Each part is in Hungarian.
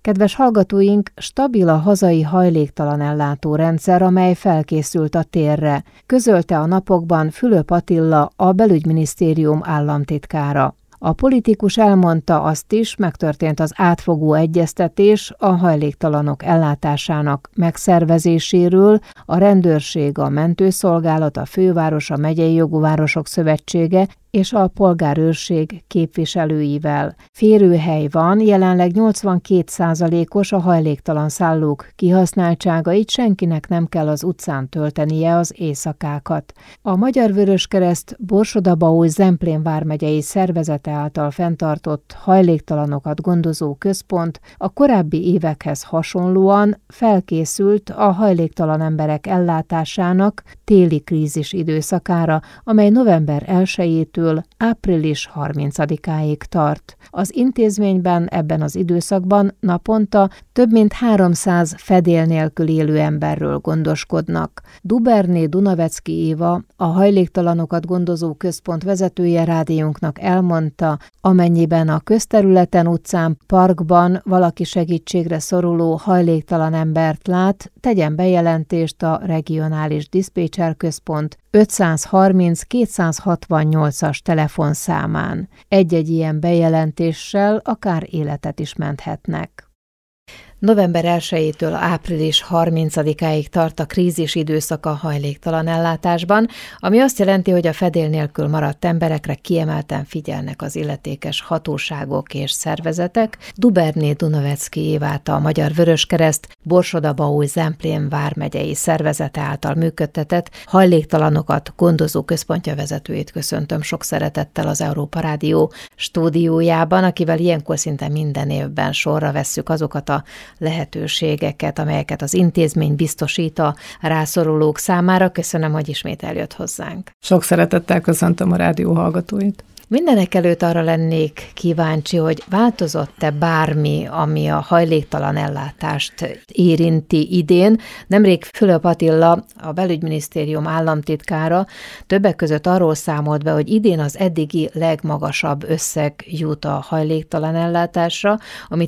Kedves hallgatóink, stabil a hazai hajléktalan ellátórendszer, amely felkészült a térre, közölte a napokban Fülöp Attila, a Belügyminisztérium államtitkára. A politikus elmondta azt is, megtörtént az átfogó egyeztetés a hajléktalanok ellátásának megszervezéséről, a rendőrség, a mentőszolgálat, a főváros, a megyei jogú városok szövetsége és a polgárőrség képviselőivel. Férőhely van, jelenleg 82%-os a hajléktalan szállók kihasználtsága, így senkinek nem kell az utcán töltenie az éjszakákat. A Magyar Vöröskereszt Borsod-Abaúj-Zemplén vármegyei szervezete által fenntartott hajléktalanokat gondozó központ a korábbi évekhez hasonlóan felkészült a hajléktalan emberek ellátásának téli krízis időszakára, amely november 1-től április 30-áig tart. Az intézményben ebben az időszakban naponta több mint 300 fedél nélkül élő emberről gondoskodnak. Duberné Dunavecki Éva, a hajléktalanokat gondozó központ vezetője rádiónknak elmondta, amennyiben a közterületen, utcán, parkban valaki segítségre szoruló hajléktalan embert lát, tegyen bejelentést a regionális diszpécser központ 530-268-as telefonszámán. Egy-egy ilyen bejelentéssel akár életet is menthetnek. November 1-től április 30-áig tart a krízis időszaka a hajléktalan ellátásban, ami azt jelenti, hogy a fedél nélkül maradt emberekre kiemelten figyelnek az illetékes hatóságok és szervezetek. Duberné Dunavecki Évát, a Magyar Vöröskereszt Borsod-Abaúj-Zemplén vármegyei szervezete által működtetett hajléktalanokat gondozó központja vezetőjét köszöntöm sok szeretettel az Európa Rádió stúdiójában, akivel ilyenkor szinte minden évben sorra vesszük azokat a lehetőségeket, amelyeket az intézmény biztosít a rászorulók számára. Köszönöm, hogy ismét eljött hozzánk. Sok szeretettel köszöntöm a rádió hallgatóit. Mindenekelőtt arra lennék kíváncsi, hogy változott-e bármi, ami a hajléktalan ellátást érinti idén. Nemrég Fülöp Attila, a Belügyminisztérium államtitkára többek között arról számolt be, hogy idén az eddigi legmagasabb összeg jut a hajléktalan ellátásra, ami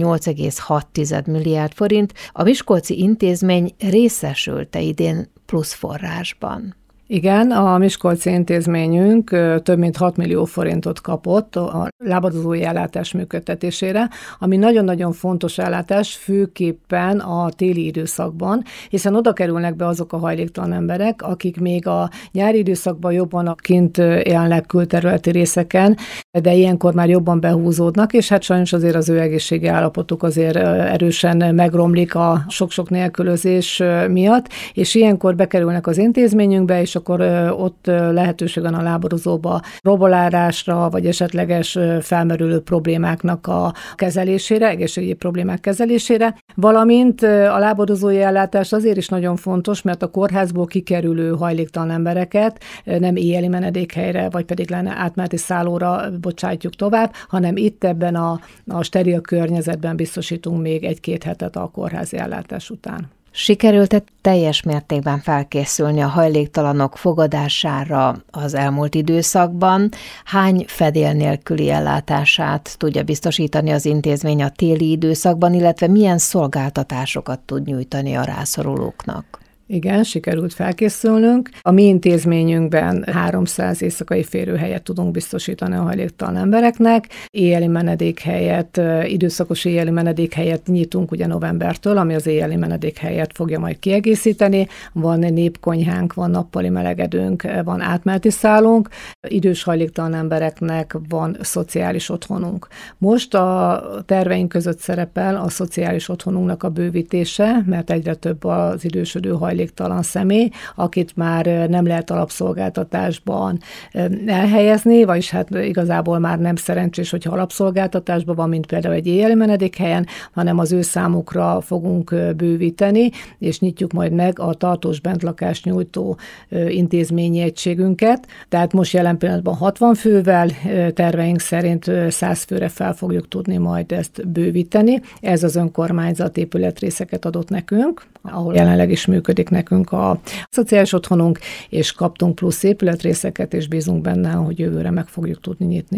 18,6 milliárd forint. A miskolci intézmény részesült-e idén plusz forrásban? Igen, a miskolci intézményünk több mint 6 millió forintot kapott a lábadozói ellátás működtetésére, ami nagyon-nagyon fontos ellátás, főképpen a téli időszakban, hiszen oda kerülnek be azok a hajléktalan emberek, akik még a nyári időszakban jobban kint élnek külterületi részeken, de ilyenkor már jobban behúzódnak, és hát sajnos azért az ő egészségi állapotuk azért erősen megromlik a sok-sok nélkülözés miatt, és ilyenkor bekerülnek az intézményünkbe, és akkor ott lehetőség van a lábadozóba robolárásra, vagy esetleges felmerülő problémáknak a kezelésére, egészségügyi problémák kezelésére, valamint a lábadozói ellátás azért is nagyon fontos, mert a kórházból kikerülő hajléktalan embereket nem éjjeli menedékhelyre, vagy pedig átmeneti szállóra bocsátjuk tovább, hanem itt ebben a steril környezetben biztosítunk még 1-2 hetet a kórházi ellátás után. Sikerült-e teljes mértékben felkészülni a hajléktalanok fogadására az elmúlt időszakban? Hány fedél nélküli ellátását tudja biztosítani az intézmény a téli időszakban, illetve milyen szolgáltatásokat tud nyújtani a rászorulóknak? Igen, sikerült felkészülnünk. A mi intézményünkben 300 éjszakai férőhelyet tudunk biztosítani a hajléktalan embereknek. Éjjeli menedékhelyet, időszakos éjjeli menedékhelyet nyitunk ugye novembertől, ami az éjjeli menedékhelyet fogja majd kiegészíteni. Van népkonyhánk, van nappali melegedőnk, van átmeneti szállónk. Idős hajléktalan embereknek van szociális otthonunk. Most a terveink között szerepel a szociális otthonunknak a bővítése, mert egyre több az idősödő hajléktalan személy, akit már nem lehet alapszolgáltatásban elhelyezni, vagyis hát igazából már nem szerencsés, hogyha alapszolgáltatásban van, mint például egy éjjeli menedékhelyen, hanem az ő számukra fogunk bővíteni, és nyitjuk majd meg a tartós bentlakást nyújtó intézményi egységünket. Tehát most jelen pillanatban 60 fővel, terveink szerint 100 főre fel fogjuk tudni majd ezt bővíteni. Ez az önkormányzat épületrészeket adott nekünk, ahol jelenleg is működik nekünk a szociális otthonunk, és kaptunk plusz épületrészeket, és bízunk benne, hogy jövőre meg fogjuk tudni nyitni.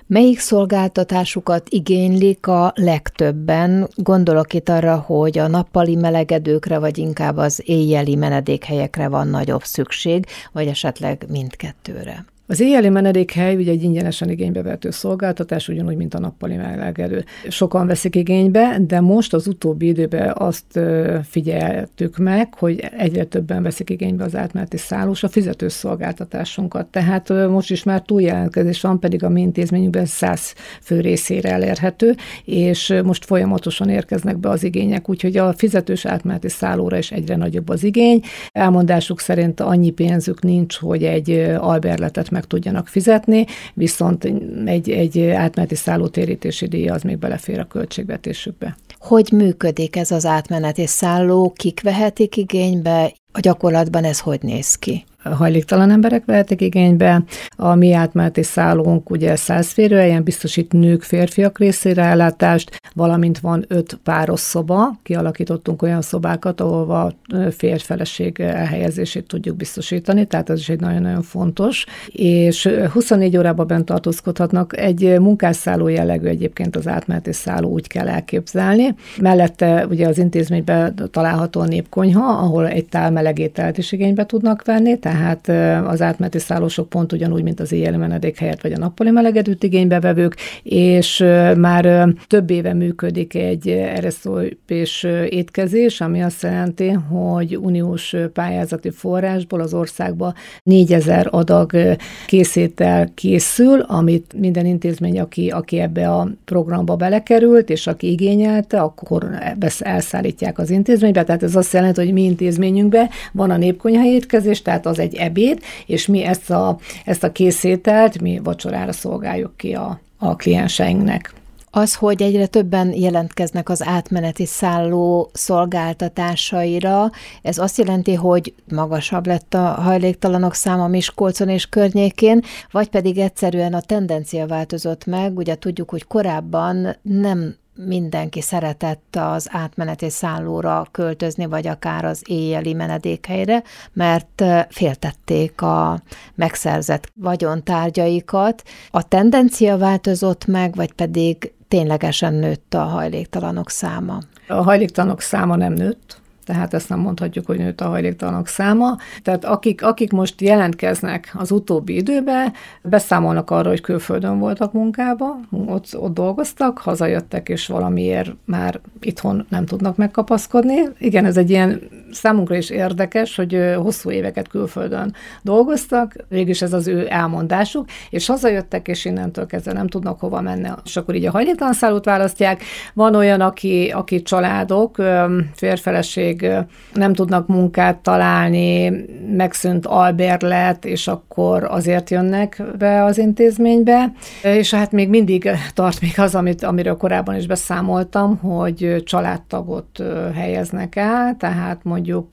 Melyik szolgáltatásukat igénylik a legtöbben? Gondolok itt arra, hogy a nappali melegedőkre, vagy inkább az éjjeli menedékhelyekre van nagyobb szükség, vagy esetleg mindkettőre. Az éjjeli menedékhely ugye egy ingyenesen igénybe vehető szolgáltatás, ugyanúgy, mint a nappali melegedő. Sokan veszik igénybe, de most az utóbbi időben azt figyeltük meg, hogy egyre többen veszik igénybe az átmeneti szállós a fizetős szolgáltatásunkat. Tehát most is már túljelentkezés van, pedig a mi intézményünkben 100 fő részére elérhető, és most folyamatosan érkeznek be az igények, úgyhogy a fizetős átmeneti szállóra is egyre nagyobb az igény. Elmondásuk szerint annyi pénzük nincs, hogy egy albérletet meg tudjanak fizetni, viszont egy átmeneti szállótérítési díj az még belefér a költségvetésükbe. Hogy működik ez az átmeneti szálló? Kik vehetik igénybe? A gyakorlatban ez hogy néz ki? Hajléktalan emberek vehetik igénybe. A mi átmeneti szállónk ugye 100 férőhelyen biztosít nők, férfiak részére ellátást, valamint van 5 páros szoba. Kialakítottunk olyan szobákat, ahol a férj-feleség elhelyezését tudjuk biztosítani, tehát ez is egy nagyon-nagyon fontos. És 24 órában bent tartózkodhatnak. Egy munkásszálló jellegű egyébként az átmeneti szálló, úgy kell elképzelni. Mellette ugye az intézményben található a népkonyha, ahol egy tál meleg ételt is igénybe tudnak venni, tehát az átmeneti szállósok pont ugyanúgy, mint az éjjeli menedékhelyet vagy a nappali melegedőt igénybevevők, és már több éve működik egy RSZO-s étkezés, ami azt jelenti, hogy uniós pályázati forrásból az országban 4000 adag készétel készül, amit minden intézmény, aki ebbe a programba belekerült, és aki igényelte, akkor elszállítják az intézménybe. Tehát ez azt jelenti, hogy mi intézményünkben van a népkonyhai étkezés, tehát az egy ebéd, és mi ezt a készételt mi vacsorára szolgáljuk ki a klienseinknek. Az, hogy egyre többen jelentkeznek az átmeneti szálló szolgáltatásaira, ez azt jelenti, hogy magasabb lett a hajléktalanok száma Miskolcon és környékén, vagy pedig egyszerűen a tendencia változott meg. Ugye tudjuk, hogy korábban nem mindenki szeretett az átmeneti szállóra költözni, vagy akár az éjjeli menedékhelyre, mert féltették a megszerzett vagyontárgyaikat. A tendencia változott meg, vagy pedig ténylegesen nőtt a hajléktalanok száma? A hajléktalanok száma nem nőtt, tehát ezt nem mondhatjuk, hogy nőtt a hajléktalanok száma. Tehát akik most jelentkeznek az utóbbi időben, beszámolnak arra, hogy külföldön voltak munkában, ott dolgoztak, hazajöttek, és valamiért már itthon nem tudnak megkapaszkodni. Igen, ez egy ilyen számunkra is érdekes, hogy hosszú éveket külföldön dolgoztak, végülis ez az ő elmondásuk, és hazajöttek, és innentől kezdve nem tudnak hova menni, és akkor így a hajléktalan szállót választják. Van olyan, aki családok, férj-feleség, nem tudnak munkát találni, megszűnt albérlet, és akkor azért jönnek be az intézménybe. És hát még mindig tart még az, amiről korábban is beszámoltam, hogy családtagot helyeznek el, tehát mondjuk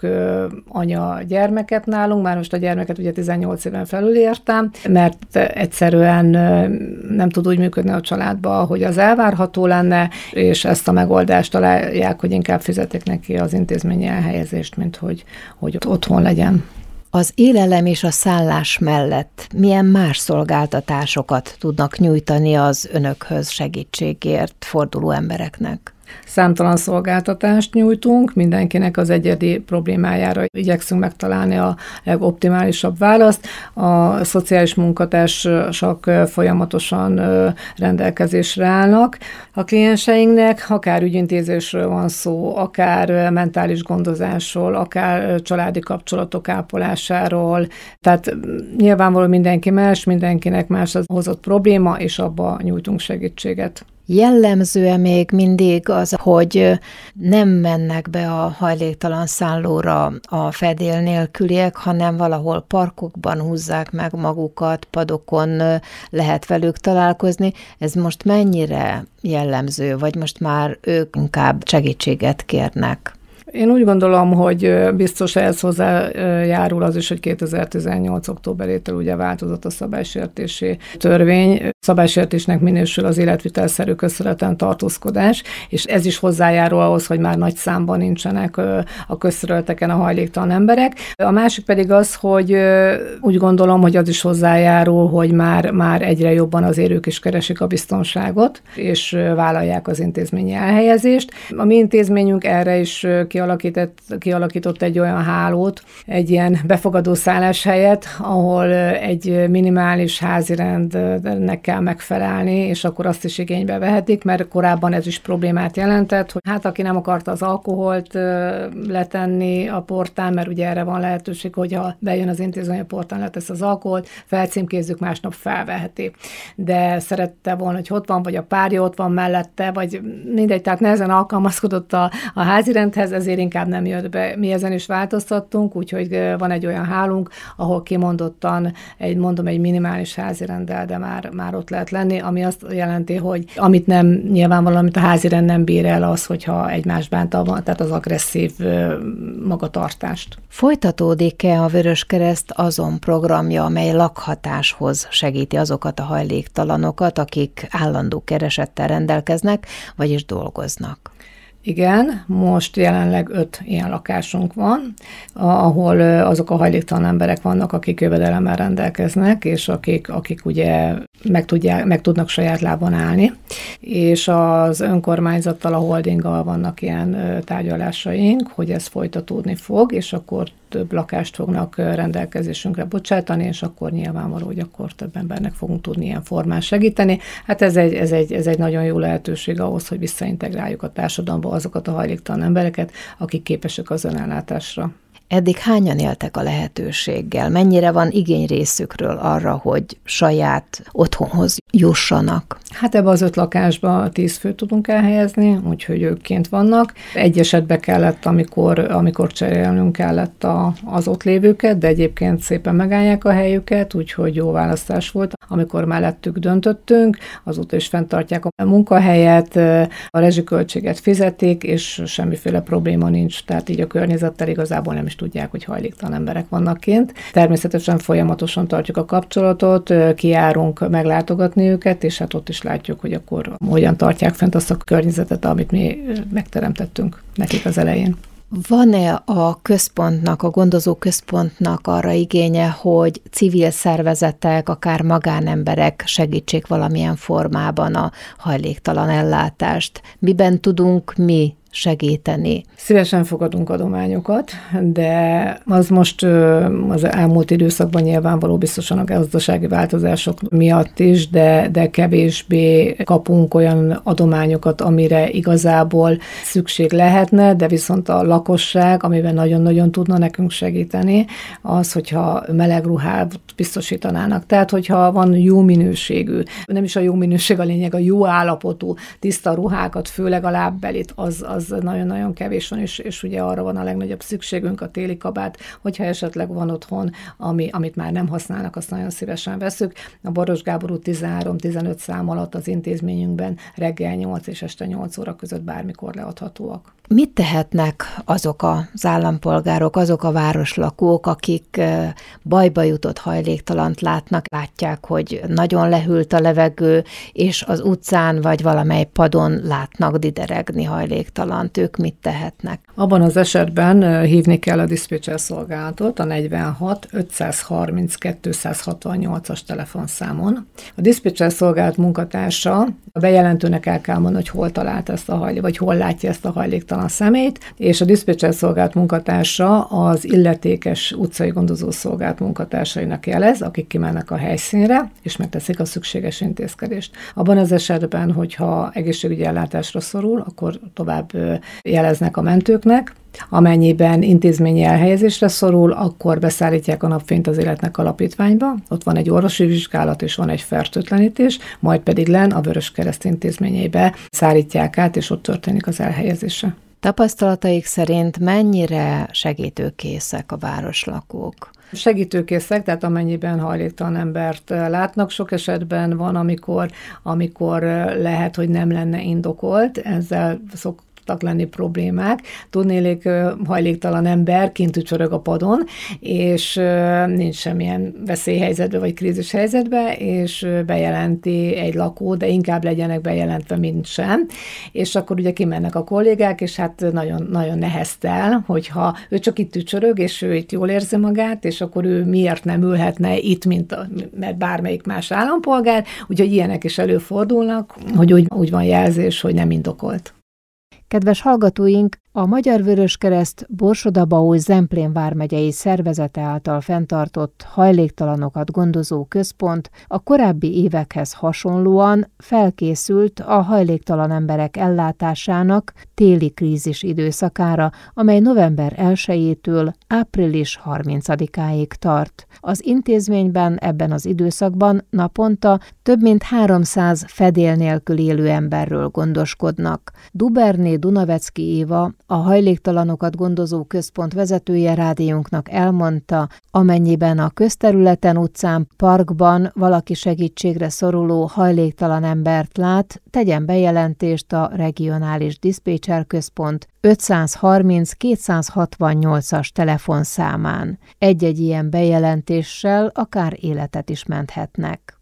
anya gyermeket nálunk, már most a gyermeket ugye 18 éven felül értem, mert egyszerűen nem tud úgy működni a családba, hogy az elvárható lenne, és ezt a megoldást találják, hogy inkább fizetik neki az intézményi elhelyezést, mint hogy otthon legyen. Az élelem és a szállás mellett milyen más szolgáltatásokat tudnak nyújtani az önökhöz segítségért forduló embereknek? Számtalan szolgáltatást nyújtunk, mindenkinek az egyedi problémájára igyekszünk megtalálni a legoptimálisabb választ. A szociális munkatársak folyamatosan rendelkezésre állnak. A klienseinknek akár ügyintézésről van szó, akár mentális gondozásról, akár családi kapcsolatok ápolásáról. Tehát nyilvánvalóan mindenki más, mindenkinek más az hozott probléma, és abba nyújtunk segítséget. Jellemző-e még mindig az, hogy nem mennek be a hajléktalan szállóra a fedél nélküliek, hanem valahol parkokban húzzák meg magukat, padokon lehet velük találkozni. Ez most mennyire jellemző, vagy most már ők inkább segítséget kérnek? Én úgy gondolom, hogy biztos ehhez hozzájárul az is, hogy 2018. októberétől ugye változott a szabálysértési törvény. Szabálysértésnek minősül az életvitelszerű közterületen tartózkodás, és ez is hozzájárul ahhoz, hogy már nagy számban nincsenek a közterületeken a hajléktalan emberek. A másik pedig az, hogy úgy gondolom, hogy az is hozzájárul, hogy már egyre jobban azért ők is keresik a biztonságot, és vállalják az intézményi elhelyezést. A mi intézményünk erre is kialakított egy olyan hálót, egy ilyen befogadó szálláshelyet, ahol egy minimális házirendnek kell megfelelni, és akkor azt is igénybe vehetik, mert korábban ez is problémát jelentett, hogy hát aki nem akarta az alkoholt letenni a portán, mert ugye erre van lehetőség, hogyha bejön az intézmény, a portán letesz az alkoholt, felcímkézzük, másnap felveheti. De szerette volna, hogy ott van, vagy a párja ott van mellette, vagy mindegy, tehát nehezen alkalmazkodott a házirendhez, ezért inkább nem jött be. Mi ezen is változtattunk, úgyhogy van egy olyan hálunk, ahol kimondottan egy minimális házirenddel, de már ott lehet lenni, ami azt jelenti, hogy amit nem nyilvánvalóan, amit a házirend nem bír el az, hogyha egymás bánta, tehát az agresszív magatartást. Folytatódik-e a Vöröskereszt azon programja, amely lakhatáshoz segíti azokat a hajléktalanokat, akik állandó keresettel rendelkeznek, vagyis dolgoznak? Igen, most jelenleg 5 ilyen lakásunk van, ahol azok a hajléktalan emberek vannak, akik jövedelemmel rendelkeznek, és akik ugye meg tudnak saját lábon állni. És az önkormányzattal, a holdinggal vannak ilyen tárgyalásaink, hogy ez folytatódni fog, és akkor több lakást fognak rendelkezésünkre bocsátani, és akkor nyilvánvaló, hogy akkor több embernek fogunk tudni ilyen formán segíteni. Hát ez egy nagyon jó lehetőség ahhoz, hogy visszaintegráljuk a társadalomba azokat a hajléktalan embereket, akik képesek az önellátásra. Eddig hányan éltek a lehetőséggel? Mennyire van igény részükről arra, hogy saját otthonhoz jussanak? Hát ebbe az 5 lakásba 10 főt tudunk elhelyezni, úgyhogy ők kint vannak. Egy esetben kellett, amikor cserélnünk kellett az ott lévőket, de egyébként szépen megállják a helyüket, úgyhogy jó választás volt. Amikor mellettük döntöttünk, azóta is fenntartják a munkahelyet, a rezsiköltséget fizetik, és semmiféle probléma nincs, tehát így a környezettel igazából nem is tudják, hogy hajléktalan emberek vannak kint. Természetesen folyamatosan tartjuk a kapcsolatot, kijárunk meglátogatni őket, és hát ott is látjuk, hogy akkor hogyan tartják fent azt a környezetet, amit mi megteremtettünk nekik az elején. Van-e a központnak, a gondozó központnak arra igénye, hogy civil szervezetek, akár magánemberek segítsék valamilyen formában a hajléktalan ellátást? Miben tudunk mi segíteni? Szívesen fogadunk adományokat, de az most az elmúlt időszakban nyilvánvaló biztosan a gazdasági változások miatt is, de kevésbé kapunk olyan adományokat, amire igazából szükség lehetne, de viszont a lakosság, amiben nagyon-nagyon tudna nekünk segíteni, az, hogyha meleg ruhát biztosítanának. Tehát, hogyha van jó minőségű, nem is a jó minőség a lényeg, a jó állapotú, tiszta ruhákat, főleg a lábbelit, az nagyon-nagyon kevés van, és ugye arra van a legnagyobb szükségünk, a téli kabát, hogyha esetleg van otthon, amit már nem használnak, azt nagyon szívesen veszük. A Baros Gábor út 13-15 szám alatt az intézményünkben reggel 8 és este 8 óra között bármikor leadhatóak. Mit tehetnek azok az állampolgárok, azok a városlakók, akik bajba jutott hajléktalant látják, hogy nagyon lehűlt a levegő, és az utcán vagy valamely padon látnak dideregni hajléktalant, ők mit tehetnek? Abban az esetben hívni kell a diszpécser szolgálatot a 46 530 268-as telefonszámon. A diszpécser szolgálat munkatársa a bejelentőnek el kell mondani, hogy hol talált ezt vagy hol látja ezt a hajléktalan személyt, és a diszpécser szolgálat munkatársa az illetékes utcai gondozó szolgálat munkatársainak jelez, akik kimennek a helyszínre, és megteszik a szükséges intézkedést. Abban az esetben, hogyha egészségügyi ellátásra szorul, akkor tovább jeleznek a mentőknek. Amennyiben intézményi elhelyezésre szorul, akkor beszállítják a Napfényt az Életnek alapítványba. Ott van egy orvosi vizsgálat, és van egy fertőtlenítés, majd pedig a Vöröskereszt intézményeibe szállítják át, és ott történik az elhelyezése. Tapasztalataik szerint mennyire segítőkészek a városlakók? Segítőkészek, tehát amennyiben hajléktalan embert látnak, sok esetben van, amikor lehet, hogy nem lenne indokolt, ezzel szoktak lenni problémák. Tudnélik, hajléktalan ember kint tücsörög a padon, és nincs semmilyen veszélyhelyzetbe vagy krízis helyzetbe, és bejelenti egy lakó, de inkább legyenek bejelentve, mint sem. És akkor ugye kimennek a kollégák, és hát nagyon, nagyon neheztel, hogyha ő csak itt tücsörög, és ő itt jól érzi magát, és akkor ő miért nem ülhetne itt, mert bármelyik más állampolgár, úgyhogy ilyenek is előfordulnak, hogy úgy van jelzés, hogy nem indokolt. Kedves hallgatóink, a Magyar Vöröskereszt Borsod-Abaúj-Zemplén vármegyei szervezete által fenntartott hajléktalanokat gondozó központ a korábbi évekhez hasonlóan felkészült a hajléktalan emberek ellátásának téli krízis időszakára, amely november 1-től április 30-áig tart. Az intézményben ebben az időszakban naponta több mint 300 fedél nélkül élő emberről gondoskodnak. Duberné Dunavecki Éva, a hajléktalanokat gondozó központ vezetője rádiónknak elmondta, amennyiben a közterületen, utcán, parkban valaki segítségre szoruló hajléktalan embert lát, tegyen bejelentést a regionális diszpécser központ 530-268-as telefonszámán. Egy-egy ilyen bejelentéssel akár életet is menthetnek.